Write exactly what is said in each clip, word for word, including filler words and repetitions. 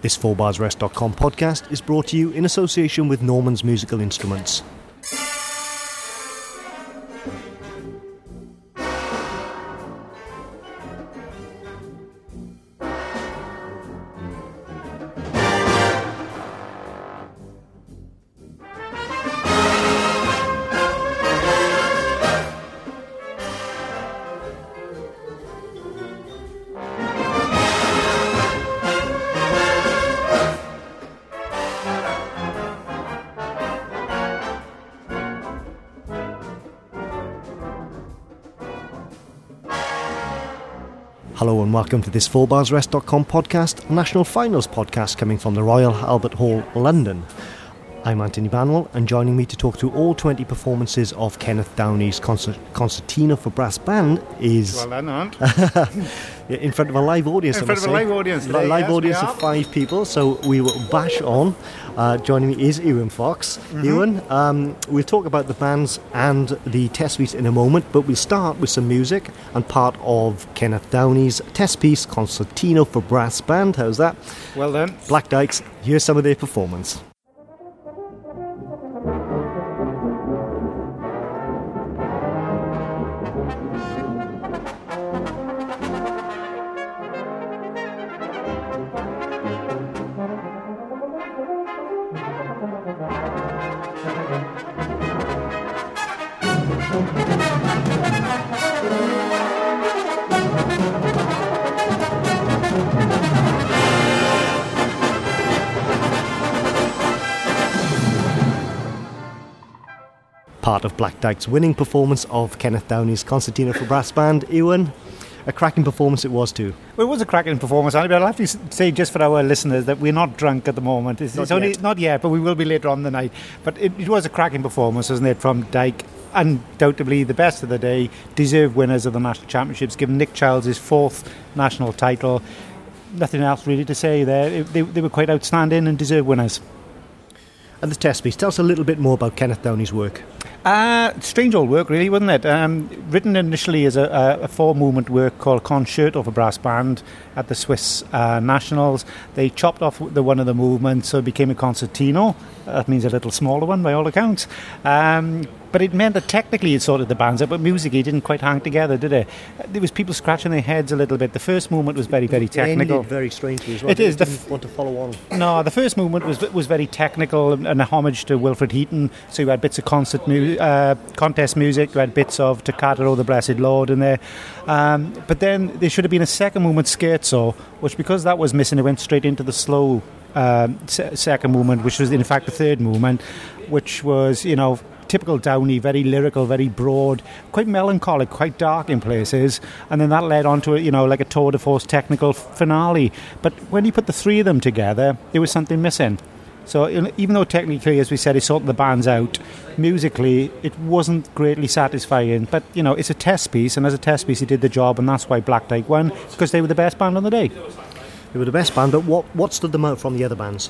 This four bars rest dot com podcast is brought to you in association with Norman's Musical Instruments. Hello and welcome to this four bars rest dot com podcast, a national finals podcast coming from the Royal Albert Hall, London. I'm Anthony Banwell, and joining me to talk through all twenty performances of Kenneth Downey's Concert- Concertina for Brass Band is... Well done, Ant. in front of a live audience. In front of a live audience today, live yes, audience of five people, so we will bash on. Uh, joining me is Ewan Fox. Mm-hmm. Ewan, um, we'll talk about the bands and the test piece in a moment, but we'll start with some music and part of Kenneth Downey's test piece, Concertina for Brass Band. How's that? Well done. Black Dykes, here's some of their performance. Part of Black Dykes' winning performance of Kenneth Downey's Concertina for Brass Band. Ewan, a cracking performance it was too. Well, it was a cracking performance, Andy, but I'll have to say just for our listeners that we're not drunk at the moment. It's, not it's only yet. Not yet, but we will be later on in the night. But it, it was a cracking performance, wasn't it, from Dyke. Undoubtedly the best of the day, deserved winners of the National Championships, given Nick Childs his fourth national title. Nothing else really to say there. They, they were quite outstanding and deserved winners. And the test piece, tell us a little bit more about Kenneth Downey's work. Uh, strange old work, really, wasn't it? Um, written initially as a, a, a four-movement work called Concerto for Brass Band at the Swiss uh, Nationals. They chopped off the one of the movements, so it became a concertino. That means a little smaller one, by all accounts. Um, but it meant that technically it sorted the bands out, but musically it didn't quite hang together, did it? There was people scratching their heads a little bit. The first movement was very, very technical. It ended very strangely as well. It is. Didn't The f- want to follow on. No, the first movement was was very technical and a homage to Wilfred Heaton. So you had bits of concert mu- uh, contest music, you had bits of Toccata O the Blessed Lord in there. Um, but then there should have been a second movement, Scherzo, which because that was missing, it went straight into the slow um, se- second movement, which was in fact the third movement, which was, you know, typical Downey, very lyrical, very broad, quite melancholic, quite dark in places, and then that led on to, you know, like a tour de force technical finale. But when you put the three of them together, there was something missing. So even though technically, as we said, it sorted the bands out, musically it wasn't greatly satisfying. But, you know, it's a test piece, and as a test piece it did the job, and that's why Black Dyke won, because they were the best band on the day. They were the best band, but what, what stood them out from the other bands?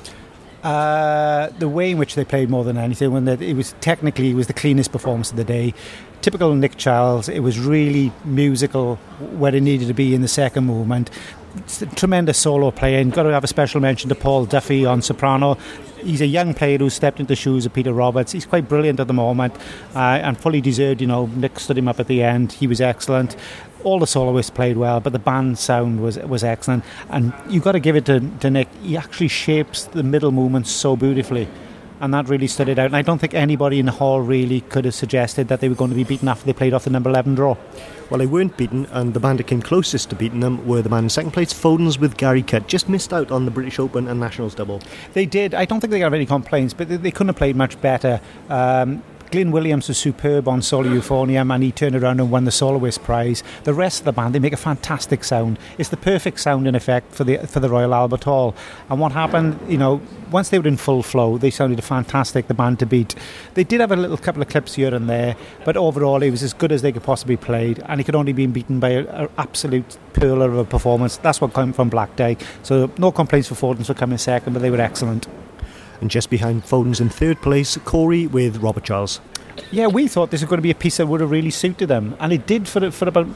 Uh, the way in which they played more than anything, when they, it was technically it was the cleanest performance of the day. Typical Nick Childs, it was really musical where it needed to be in the second movement. It's a tremendous solo playing. Got to have a special mention to Paul Duffy on soprano. He's a young player who stepped into the shoes of Peter Roberts. He's quite brilliant at the moment uh, and fully deserved. You know, Nick stood him up at the end. He was excellent. All the soloists played well, but the band sound was was excellent. And you've got to give it to, to Nick. He actually shapes the middle movements so beautifully, and that really stood it out. And I don't think anybody in the hall really could have suggested that they were going to be beaten after they played off the number eleven draw. Well, they weren't beaten, and the band that came closest to beating them were the band in second place, Foden's with Gary Cutt. Just missed out on the British Open and Nationals double. They did. I don't think they got any complaints, but they, they couldn't have played much better. Um, Glyn Williams was superb on Solo Euphonium, and he turned around and won the soloist prize. The rest of the band, they make a fantastic sound. It's the perfect sound in effect for the for the Royal Albert Hall. And what happened, you know, once they were in full flow, they sounded fantastic, the band to beat. They did have a little couple of clips here and there, but overall it was as good as they could possibly played, and it could only be beaten by an absolute pearler of a performance. That's what came from Black Dyke. So no complaints for Foden's for coming second, but they were excellent. And just behind Foden's in third place, Corey with Robert Charles. Yeah, we thought this was going to be a piece that would have really suited them, and it did for for about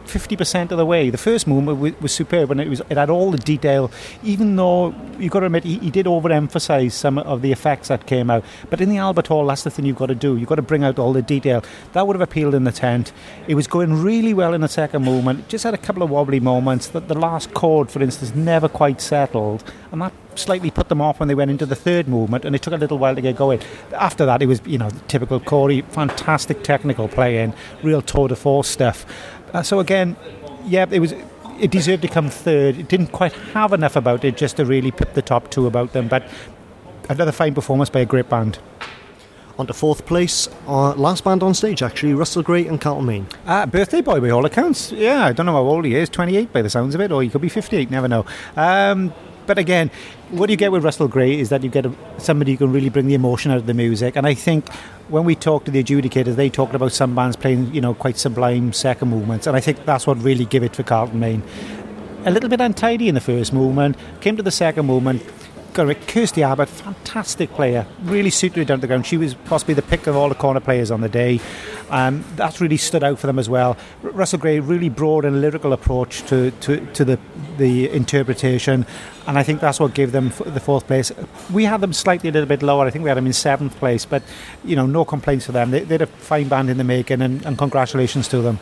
fifty percent of the way. The first movement was, was superb, and it was it had all the detail, even though you've got to admit he, he did overemphasise some of the effects that came out. But in the Albert Hall, that's the thing you've got to do. You've got to bring out all the detail. That would have appealed in the tent. It was going really well in the second movement. It just had a couple of wobbly moments. The, the last chord, for instance, never quite settled, and that slightly put them off when they went into the third movement, and it took a little while to get going. After that, it was, you know, typical Corey, fantastic technical playing, real tour de force stuff. Uh, so again, yeah, it was. It deserved to come third. It didn't quite have enough about it just to really pip the top two about them, but another fine performance by a great band. On to fourth place, uh, last band on stage actually, Russell Gray and Carlton Main. Uh, birthday boy by all accounts. Yeah, I don't know how old he is, twenty-eight by the sounds of it, or he could be fifty-eight, never know. Um, but again, what you get with Russell Gray is that you get a, somebody who can really bring the emotion out of the music, and I think when we talked to the adjudicators, they talked about some bands playing, you know, quite sublime second movements, and I think that's what really give it for Carlton Main. A little bit untidy in the first movement, came to the second movement. Kirsty Abbott, fantastic player, really suited her down to the ground. She was possibly the pick of all the corner players on the day. Um, that's really stood out for them as well. R- Russell Gray, really broad and lyrical approach to, to, to the the interpretation, and I think that's what gave them f- the fourth place. We had them slightly a little bit lower. I think we had them in seventh place, but you know, no complaints for them. They, they're a fine band in the making, and, and congratulations to them.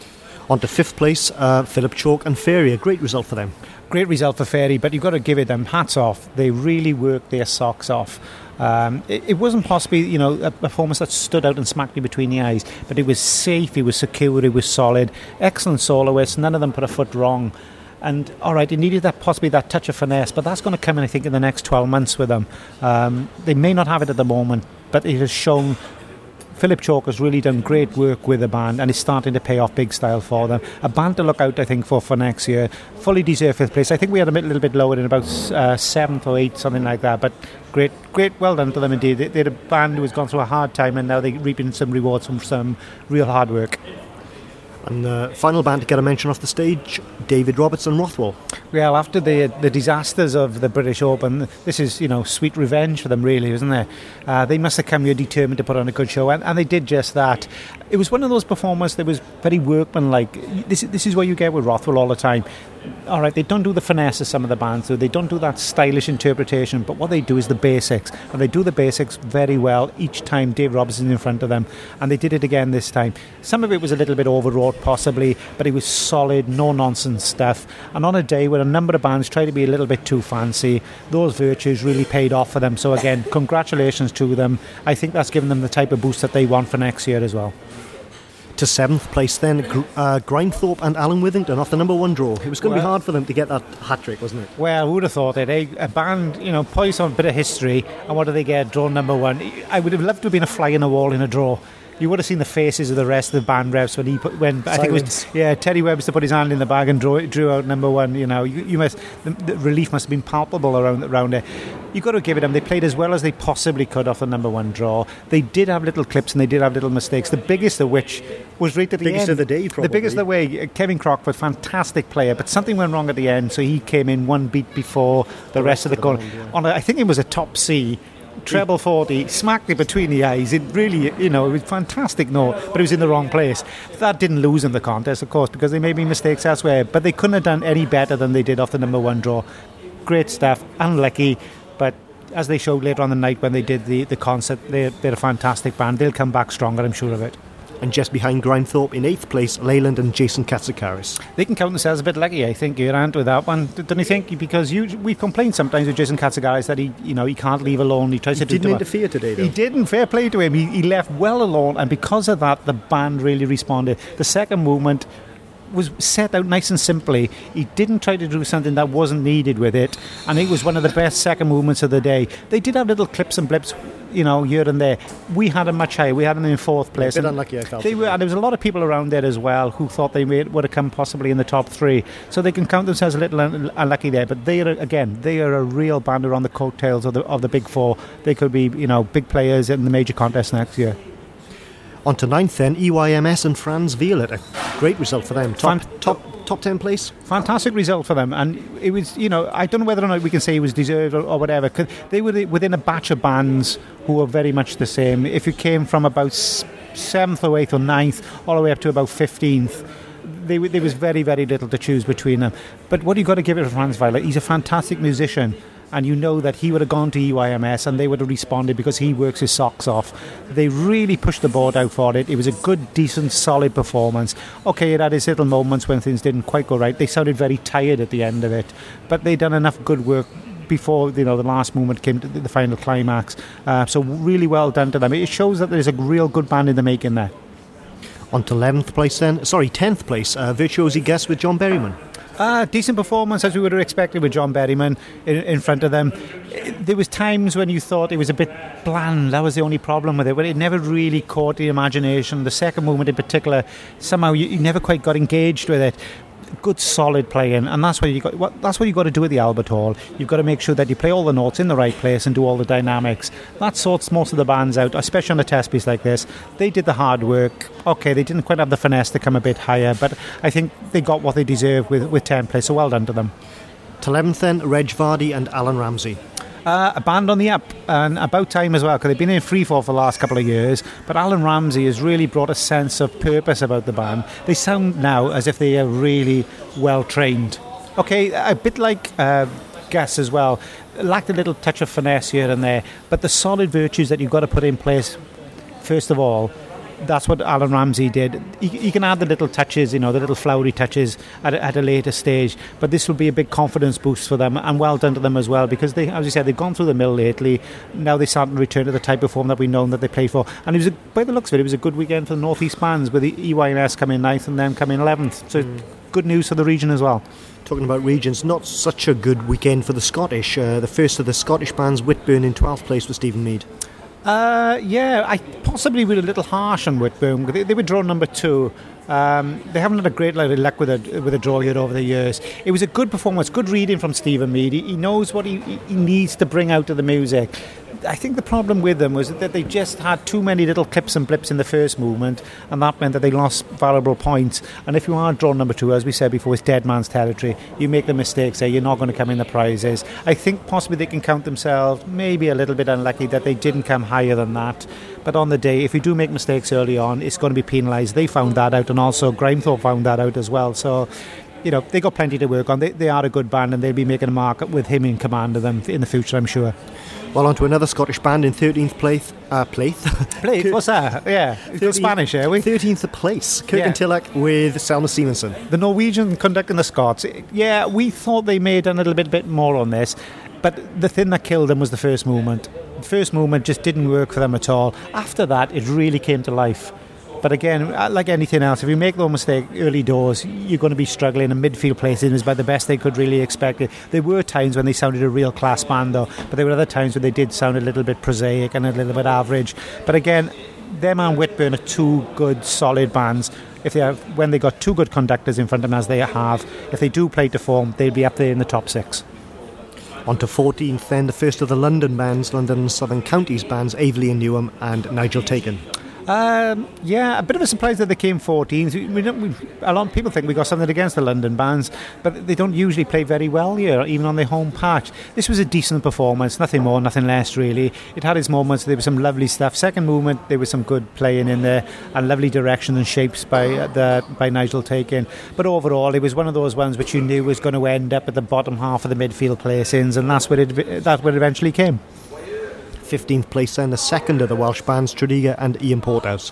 On to fifth place, uh, Philip Chalk and Fairy, a great result for them. Great result for Fairy, but you've got to give it them hats off. They really worked their socks off. Um, it, it wasn't possibly, you know, a performance that stood out and smacked me between the eyes, but it was safe, it was secure, it was solid. Excellent soloists, none of them put a foot wrong. And all right, it needed that possibly that touch of finesse, but that's going to come in, I think, in the next twelve months with them. Um, they may not have it at the moment, but it has shown. Philip Chalk has really done great work with the band, and it's starting to pay off big style for them. A band to look out, I think, for for next year. Fully deserved fifth place. I think we had them a little bit lower in about uh, seventh or eighth, something like that. But great, great, well done to them indeed. They, they're a band who has gone through a hard time, and now they're reaping some rewards from some real hard work. And the final band to get a mention off the stage, David Roberts and Rothwell. Well, after the the disasters of the British Open, this is, you know, sweet revenge for them, really, isn't it? Uh, they must have come here determined to put on a good show, and, and they did just that. It was one of those performances that was very workmanlike. This, this is what you get with Rothwell all the time. All right, they don't do the finesse of some of the bands, so they don't do that stylish interpretation, but what they do is the basics, and they do the basics very well each time Dave Roberts is in front of them, and they did it again this time. Some of it was a little bit overwrought possibly, but it was solid, no nonsense stuff, and on a day where a number of bands try to be a little bit too fancy, those virtues really paid off for them. So again, congratulations to them. I think that's given them the type of boost that they want for next year as well. To seventh place then, uh, Grindthorpe and Alan Withington off the number one draw. It was going to well, be hard for them to get that hat-trick, wasn't it? Well, who would have thought it, eh? A band, you know, poised on a bit of history, and what do they get? Draw number one. I would have loved to have been a fly in the wall in a draw. You would have seen the faces of the rest of the band reps when he put, when Silence. I think it was yeah Teddy Webster put his hand in the bag and drew, drew out number one. You know, you, you must the, the relief must have been palpable around around there. You got to give it them. They played as well as they possibly could off the number one draw. They did have little clips and they did have little mistakes. The biggest of which was right at the biggest end. of the day, probably. The biggest of the way. Kevin Crockford, fantastic player, but something went wrong at the end, so he came in one beat before the, the rest, rest of the, the corner. Yeah. On a, I think it was a top C. Treble forty, smacked it between the eyes. It really, you know, it was fantastic note, but it was in the wrong place. That didn't lose them the contest, of course, because they made mistakes elsewhere, but they couldn't have done any better than they did off the number one draw. Great stuff, unlucky, but as they showed later on the night when they did the, the concert, they're, they're a fantastic band. They'll come back stronger, I'm sure of it. And just behind Grindthorpe in eighth place, Leyland and Jason Katsikaris. They can count themselves a bit lucky, I think, Geraint, with that one, don't you think? Because you, we've complained sometimes with Jason Katsikaris that he, you know, he can't leave alone. He tries he to do didn't interfere today, though. He didn't. Fair play to him. He, he left well alone, and because of that, the band really responded. The second movement was set out nice and simply. He didn't try to do something that wasn't needed with it, and it was one of the best second movements of the day. They did have little clips and blips, you know, here and there. We had them much higher. We had them in fourth place. A bit unlucky, I felt. They were, and there was a lot of people around there as well who thought they may, would have come possibly in the top three. So they can count themselves a little un- unlucky there. But they are, again, they are a real band who are on the coattails of the of the big four. They could be, you know, big players in the major contest next year. On to ninth then, E Y M S and Franz Violet. A great result for them. Top, Fan- top, top ten place. Fantastic result for them. And it was, you know, I don't know whether or not we can say it was deserved or, or whatever. Cause they were within a batch of bands who were very much the same. If you came from about seventh or eighth or ninth, all the way up to about fifteenth, they, there was very, very little to choose between them. But what you've got to give it to Franz Weiler, he's a fantastic musician. And you know that he would have gone to E Y M S and they would have responded because he works his socks off. They really pushed the board out for it. It was a good, decent, solid performance. Okay, it had its little moments when things didn't quite go right. They sounded very tired at the end of it. But they'd done enough good work before, you know, the last moment came to the final climax. Uh, so really well done to them. It shows that there's a real good band in the making there. On to eleventh place then. Sorry, tenth place. Uh, Virtuosi Guest with John Berryman. Uh, decent performance as we would have expected with John Berryman in, in front of them. There was times when you thought it was a bit bland. That was the only problem with it, but it never really caught the imagination. The second movement in particular, somehow you, you never quite got engaged with it. Good solid playing, and that's what you got. What, that's what you got to do at the Albert Hall. You've got to make sure that you play all the notes in the right place and do all the dynamics. That sorts most of the bands out, especially on a test piece like this. They did the hard work. Okay, they didn't quite have the finesse to come a bit higher, but I think they got what they deserved with with ten plays. So well done to them. To eleventh then, Reg Vardy and Alan Ramsey. Uh, a band on the up, and about time as well, because they've been in freefall for the last couple of years. But Alan Ramsey has really brought a sense of purpose about the band. They sound now as if they are really well trained. Okay, a bit like uh, Gus as well, lacked a little touch of finesse here and there, but the solid virtues that you've got to put in place, first of all, that's what Alan Ramsey did. He, he can add the little touches, you know, the little flowery touches at a, at a later stage, but this will be a big confidence boost for them, and well done to them as well, because they, as you said, they've gone through the mill lately. Now they start to return to the type of form that we know that they play for, and it was a, by the looks of it, it was a good weekend for the North East bands, with the E Y M S coming ninth and them coming eleventh. So mm. good news for the region as well. Talking about regions, not such a good weekend for the Scottish. Uh, the first of the Scottish bands, Whitburn, in twelfth place with Stephen Mead. Uh, yeah, I possibly were a little harsh on Whitburn. They, they were drawn number two. Um, they haven't had a great lot of luck with a with a draw here over the years. It was a good performance, good reading from Stephen Mead. He, he knows what he, he needs to bring out of the music. I think the problem with them was that they just had too many little clips and blips in the first movement, and that meant that they lost valuable points. And if you are drawn number two, as we said before, it's dead man's territory. You make the mistakes there, you're not going to come in the prizes. I think possibly they can count themselves maybe a little bit unlucky that they didn't come higher than that. But on the day, if you do make mistakes early on, it's going to be penalised. They found that out, and also Grimethorpe found that out as well. So, you know, they got plenty to work on. They, they are a good band, and they'll be making a mark with him in command of them in the future, I'm sure. Well, on to another Scottish band in thirteenth place. Uh, place? Place? What's that? Yeah, it's Spanish, are we? thirteenth place. Kirkintilloch yeah. with Selma Stevenson. The Norwegian conducting the Scots. Yeah, we thought they made a little bit, bit more on this, but the thing that killed them was the first movement. The first movement just didn't work for them at all. After that, it really came to life. But again, like anything else, if you make no mistake early doors, you're going to be struggling, and midfield placing is about the best they could really expect it. There were times when they sounded a real class band, though, but there were other times when they did sound a little bit prosaic and a little bit average. But again, them and Whitburn are two good, solid bands. If they have, when they got two good conductors in front of them, as they have, if they do play to form, they'll be up there in the top six. On to fourteenth then, the first of the London bands, London and Southern Counties bands, Aveley and Newham and Nigel Taken. Um, yeah, a bit of a surprise that they came fourteenth. We, we don't, we, a lot of people think we got something against the London bands, but they don't usually play very well here, even on their home patch. This was a decent performance, nothing more, nothing less really. It had its moments, there was some lovely stuff. Second movement, there was some good playing in there, and lovely direction and shapes by uh, the, by Nigel Taken. But overall, it was one of those ones which you knew was going to end up at the bottom half of the midfield placings, and that's where it, that's where it eventually came. fifteenth place then, the second of the Welsh bands, Tredegar and Ian Porthouse.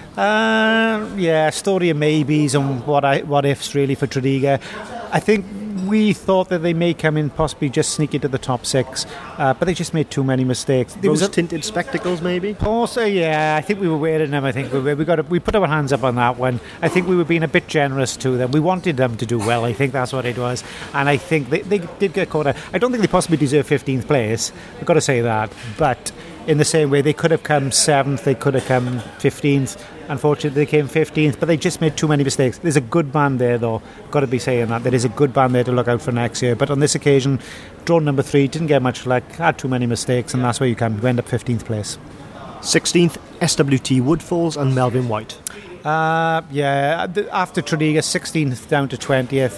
Uh, yeah, story of maybes and what I, what ifs really for Tredegar. I think we thought that they may come in, possibly just sneak into the top six, uh, but they just made too many mistakes. Rose-tinted spectacles, maybe? Also, yeah, I think we were wearing them. I think we we got to, we put our hands up on that one. I think we were being a bit generous to them. We wanted them to do well. I think that's what it was, and I think they, they did get caught out. I don't think they possibly deserve fifteenth place. I've got to say that, but in the same way, they could have come seventh, they could have come fifteenth. Unfortunately, they came fifteenth, but they just made too many mistakes. There's a good band there, though. Got to be saying that. There is a good band there to look out for next year. But on this occasion, drawn number three, didn't get much luck, had too many mistakes, and that's where you come. You end up fifteenth place. sixteenth, S W T Woodfalls and Melvin White. Uh, yeah, after Tredegar, sixteenth down to twentieth.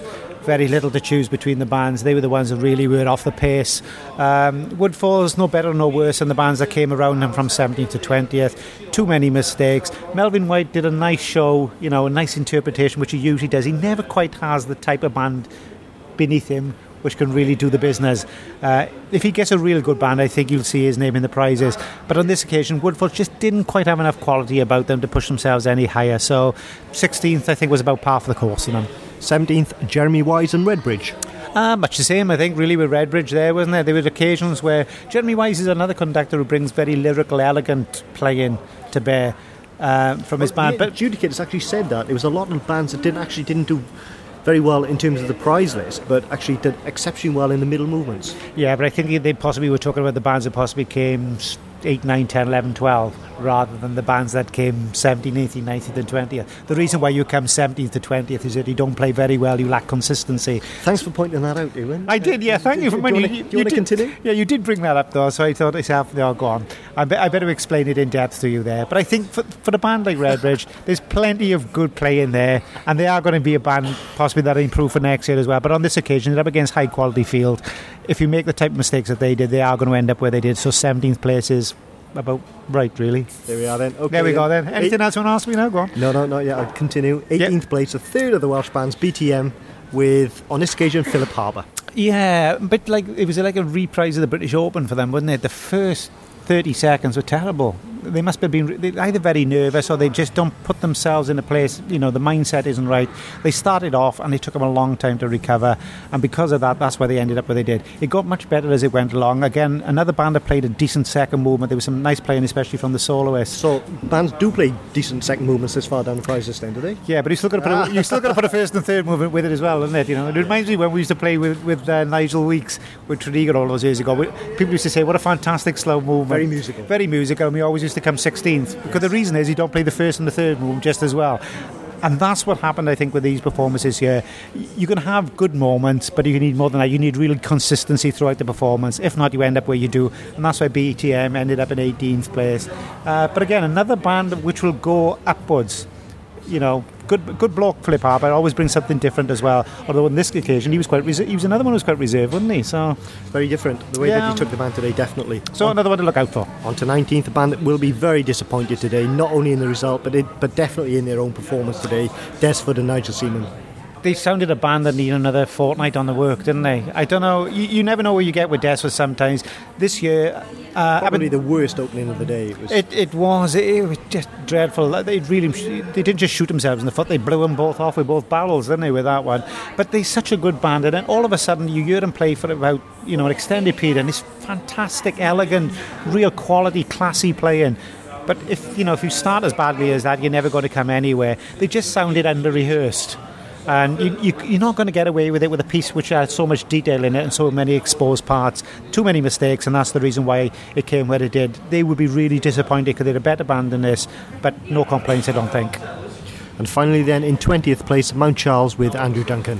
very little to choose between the bands. They were the ones that really were off the pace. Um, Woodfall's no better, no worse than the bands that came around them from seventeenth to twentieth. Too many mistakes. Melvin White did a nice show, you know, a nice interpretation, which he usually does. He never quite has the type of band beneath him which can really do the business. Uh, if he gets a real good band, I think you'll see his name in the prizes. But on this occasion, Woodfall just didn't quite have enough quality about them to push themselves any higher. So sixteenth, I think, was about par for the course for them. seventeenth, Jeremy Wise and Redbridge. Uh, much the same, I think, really, with Redbridge there, wasn't there? There were occasions where Jeremy Wise is another conductor who brings very lyrical, elegant playing to bear uh, from his well, band. Yeah, but Adjudicators actually said that. There was a lot of bands that didn't actually didn't do very well in terms of the prize list, but actually did exceptionally well in the middle movements. Yeah, but I think they possibly were talking about the bands that possibly came eight, nine, ten, eleven, twelve, rather than the bands that came seventeenth, eighteenth, nineteenth and twentieth. The reason why you come seventeenth to twentieth is that you don't play very well, you lack consistency. Thanks for pointing that out, Ewan. I did, yeah, thank do, you. For do, when do you, you, want to, you, you did, continue? Yeah, you did bring that up though, so I thought to myself, no, go on. I, be, I better explain it in depth to you there. But I think for, for a band like Redbridge, there's plenty of good play in there, and they are going to be a band possibly that improve for next year as well. But on this occasion, they're up against high quality field. If you make the type of mistakes that they did, they are going to end up where they did. So seventeenth place is about right, really. There we are then. Okay, there we go then. Anything Eight, else you want to ask me now? Go on. No, no, not yet. I'll continue. eighteenth yep. place, a third of the Welsh bands, B T M, with, on this occasion, Philip Harbour. Yeah, but like it was like a reprise of the British Open for them, wasn't it? The first thirty seconds were terrible. They must have been either very nervous or they just don't put themselves in a place, you know, the mindset isn't right. They started off and it took them a long time to recover, and because of that, that's why they ended up where they did. It got much better as it went along. Again, another band that played a decent second movement. There was some nice playing, especially from the soloists. So bands do play decent second movements this far down the prize list then, do they? Yeah, but you still got to put a, you still got to put a first and third movement with it as well, isn't it? You know, it reminds me when we used to play with, with uh, Nigel Weeks with Tredegar all those years ago. We, people used to say, what a fantastic slow movement. Very musical. Very musical, and we always used to come sixteenth. Because the reason is you don't play the first and the third move just as well. And that's what happened, I think, with these performances here. You can have good moments, but you need more than that. You need real consistency throughout the performance. If not, you end up where you do. And that's why B T M ended up in eighteenth place. Uh, but again, another band which will go upwards. You know, good good bloke, Philip Harbour, always brings something different as well. Although on this occasion, he was quite reser- he was another one who was quite reserved, wasn't he? So very different. The way yeah. that he took the band today, definitely. So on, another one to look out for. On to nineteenth, a band that will be very disappointed today, not only in the result, but it, but definitely in their own performance today. Desford and Nigel Seaman. They sounded a band that needed another fortnight on the work, didn't they? I don't know. You, you never know where you get with Desford sometimes. This year, uh, probably I mean, the worst opening of the day. It was. It, it was. It, it was just dreadful. They really. They didn't just shoot themselves in the foot. They blew them both off with both barrels, didn't they? With that one. But they're such a good band, and then all of a sudden you hear them play for about you know an extended period, and it's fantastic, elegant, real quality, classy playing. But if you know if you start as badly as that, you're never going to come anywhere. They just sounded under rehearsed. And you, you, you're not going to get away with it with a piece which has so much detail in it and so many exposed parts. Too many mistakes, and that's the reason why it came where it did. They would be really disappointed because they're a better band than this, but no complaints, I don't think. And finally then, in twentieth place, Mount Charles with Andrew Duncan.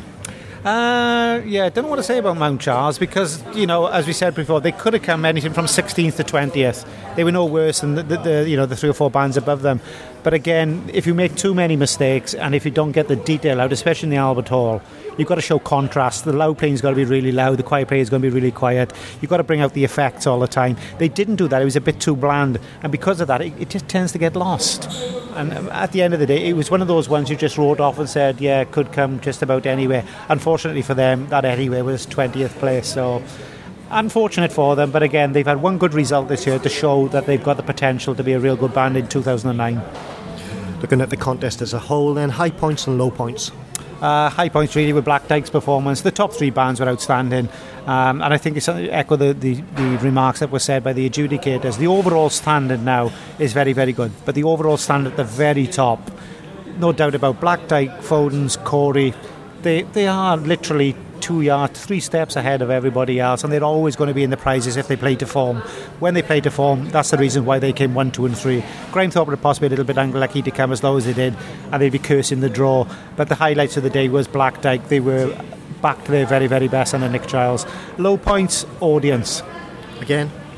Uh, yeah, I don't know what to say about Mount Charles because, you know, as we said before, they could have come anything from sixteenth to twentieth. They were no worse than the, the, the you know the three or four bands above them. But again, if you make too many mistakes and if you don't get the detail out, especially in the Albert Hall, you've got to show contrast. The loud playing's got to be really loud, the quiet playing's going to be really quiet. You've got to bring out the effects all the time. They didn't do that. It was a bit too bland, and because of that, it, it just tends to get lost. And at the end of the day, it was one of those ones you just wrote off and said, yeah, it could come just about anywhere. Unfortunately for them, that anywhere was twentieth place, so unfortunate for them, but again, they've had one good result this year to show that they've got the potential to be a real good band in two thousand nine. Looking at the contest as a whole, then, high points and low points. Uh, high points really with Black Dyke's performance. The top three bands were outstanding, um, and I think it's echo the, the, the remarks that were said by the adjudicators. The overall standard now is very, very good, but the overall standard at the very top, no doubt about Black Dyke, Foden's, Corey, they they are literally two yards, three steps ahead of everybody else, and they're always going to be in the prizes if they play to form. When they play to form, that's the reason why they came one, two and three. Grimethorpe were possibly a little bit unlucky to come as low as they did, and they'd be cursing the draw, but the highlights of the day was Black Dyke. They were back to their very, very best under Nick Giles. Low points, audience. Again?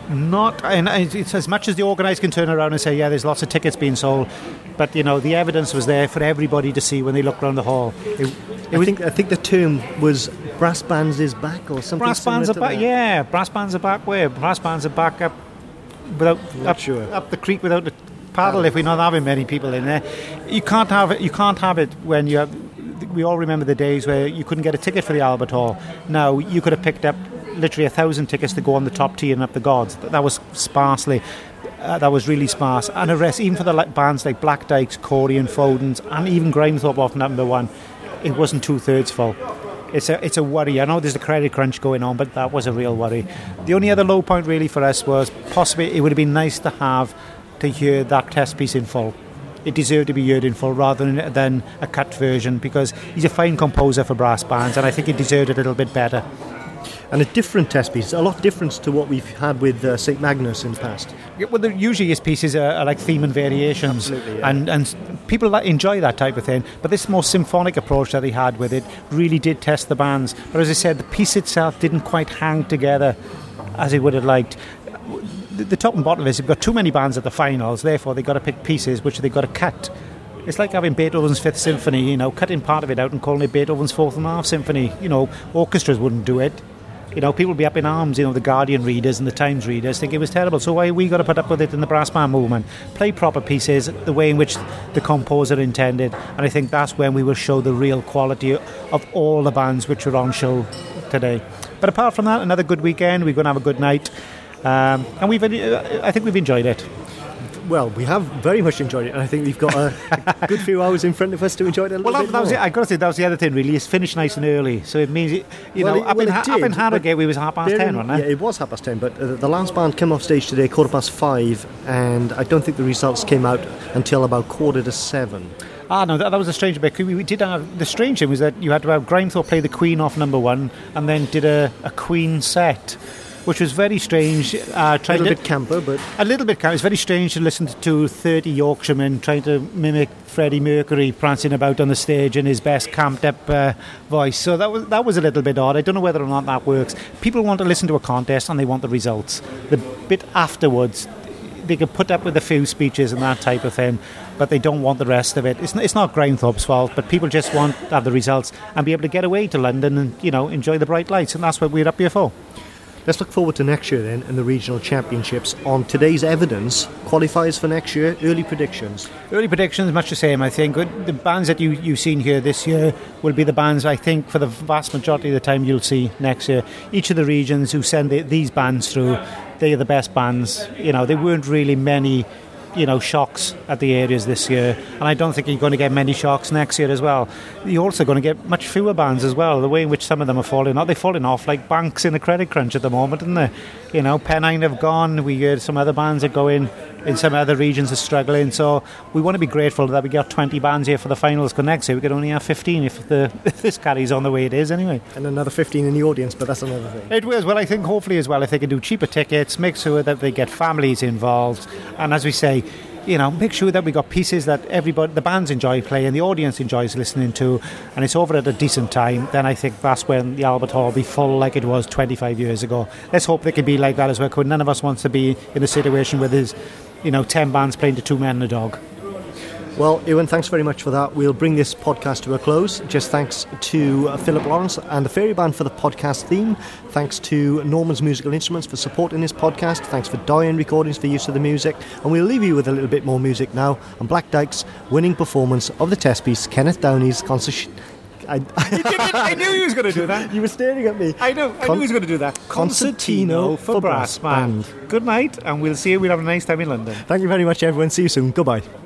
not, and it's as much as the organised can turn around and say, yeah, there's lots of tickets being sold, but you know the evidence was there for everybody to see when they looked around the hall. It, it I was, think I think the term was brass bands is back or something. Brass bands are back, that. yeah. Brass bands are back where? Brass bands are back up without Not up, sure. up the creek without the paddle. If we're not having many people in there, you can't have it. You can't have it when you have. We all remember the days where you couldn't get a ticket for the Albert Hall. Now you could have picked up literally a thousand tickets to go on the top tier and up the gods. That was sparsely. Uh, that was really sparse. And the rest, even for the like, bands like Black Dykes, Corey and Foden's, and even Grimethorpe off number one, it wasn't two thirds full. It's a it's a worry. I know there's a credit crunch going on, but that was a real worry. The only other low point really for us was possibly it would have been nice to have to hear that test piece in full. It deserved to be heard in full rather than, than a cut version, because he's a fine composer for brass bands, and I think it deserved a little bit better. And a different test piece, a lot different to what we've had with uh, Saint Magnus in the past. Yeah, well, usually his pieces are, are like theme and variations, Absolutely, yeah. and and people that enjoy that type of thing. But this more symphonic approach that he had with it really did test the bands. But as I said, the piece itself didn't quite hang together as he would have liked. The, the top and bottom is, you've got too many bands at the finals, therefore they've got to pick pieces which they've got to cut. It's like having Beethoven's Fifth Symphony, you know, cutting part of it out and calling it Beethoven's Fourth and a Half Symphony. You know, orchestras wouldn't do it. You know, people would be up in arms, you know, the Guardian readers and the Times readers think it was terrible. So why we got to put up with it in the brass band movement? Play proper pieces the way in which the composer intended. And I think that's when we will show the real quality of all the bands which are on show today. But apart from that, another good weekend. We're going to have a good night. Um, and we've, uh, I think we've enjoyed it. Well, we have very much enjoyed it, and I think we've got a, a good few hours in front of us to enjoy it a little well, bit that, that was more. it. I got to say that was the other thing. Really, it's finished nice and early, so it means it, you Well, know it- up, well, in, it Ha- did, up in but Harrogate we was half past Bear ten, in- wasn't it? Yeah, it was half past ten, but uh, the last band came off stage today quarter past five, and I don't think the results came out until about quarter to seven. Ah, no, that, that was a strange bit. We, we did have the strange thing was that you had to have Grimethorpe play the Queen off number one, and then did a, a Queen set, which was very strange. Uh, A trying little to, bit camper, but A little bit. It was very strange to listen to thirty Yorkshiremen trying to mimic Freddie Mercury prancing about on the stage in his best camped-up uh, voice. So that was that was a little bit odd. I don't know whether or not that works. People want to listen to a contest and they want the results. The bit afterwards, they can put up with a few speeches and that type of thing, but they don't want the rest of it. It's, it's not Grimethorpe's fault, but people just want to have the results and be able to get away to London and, you know, enjoy the bright lights, and that's what we're up here for. let's look forward to next year then, and the regional championships. On today's evidence, qualifiers for next year, early predictions. Early predictions, much the same, I think. The bands that you, you've seen here this year will be the bands, I think, for the vast majority of the time you'll see next year. Each of the regions who send the, these bands through, they are the best bands. You know, there weren't really many, you know, shocks at the areas this year, and I don't think you're going to get many shocks next year as well. You're also going to get much fewer bands as well. The way in which some of them are falling off, they're falling off like banks in a credit crunch at the moment, aren't they? You know, Pennine have gone. We heard some other bands are going. In some other regions are struggling. So we want to be grateful that we got twenty bands here for the finals. Because next year we could only have fifteen if the if this carries on the way it is anyway. And another fifteen in the audience, but that's another thing. It will. Well, I think hopefully as well, if they can do cheaper tickets, make sure that they get families involved, and as we say, you know, make sure that we got pieces that everybody, the bands enjoy playing, the audience enjoys listening to, and it's over at a decent time. Then I think that's when the Albert Hall will be full like it was twenty-five years ago. Let's hope they can be like that as well, because none of us wants to be in a situation where there's, you know, ten bands playing to two men and a dog. Well, Ewan, thanks very much for that. We'll bring this podcast to a close. Just thanks to uh, Philip Lawrence and the Fairy Band for the podcast theme. Thanks to Norman's Musical Instruments for supporting this podcast. Thanks for Doyen Recordings for use of the music. And we'll leave you with a little bit more music now on Black Dyke's winning performance of the test piece, Kenneth Downey's concert. I, I knew he was going to do that. You were staring at me. I know. I Con- knew he was going to do that. Concertino for brass band. Good night, and we'll see you. We'll have a nice time in London. Thank you very much, everyone. See you soon. Goodbye.